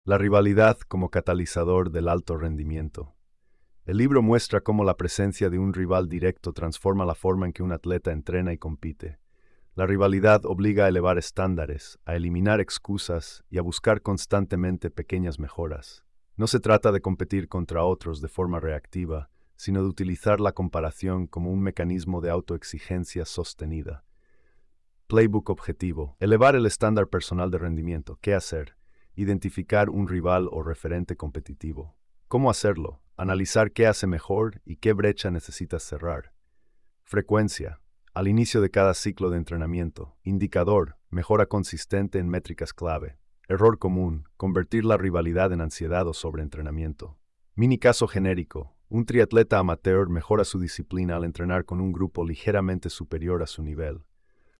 La rivalidad como catalizador del alto rendimiento. El libro muestra cómo la presencia de un rival directo transforma la forma en que un atleta entrena y compite. La rivalidad obliga a elevar estándares, a eliminar excusas y a buscar constantemente pequeñas mejoras. No se trata de competir contra otros de forma reactiva, sino de utilizar la comparación como un mecanismo de autoexigencia sostenida. Playbook objetivo. Elevar el estándar personal de rendimiento. ¿Qué hacer? Identificar un rival o referente competitivo. ¿Cómo hacerlo? Analizar qué hace mejor y qué brecha necesitas cerrar. Frecuencia. Al inicio de cada ciclo de entrenamiento. Indicador. Mejora consistente en métricas clave. Error común. Convertir la rivalidad en ansiedad o sobreentrenamiento. Mini caso genérico. Un triatleta amateur mejora su disciplina al entrenar con un grupo ligeramente superior a su nivel.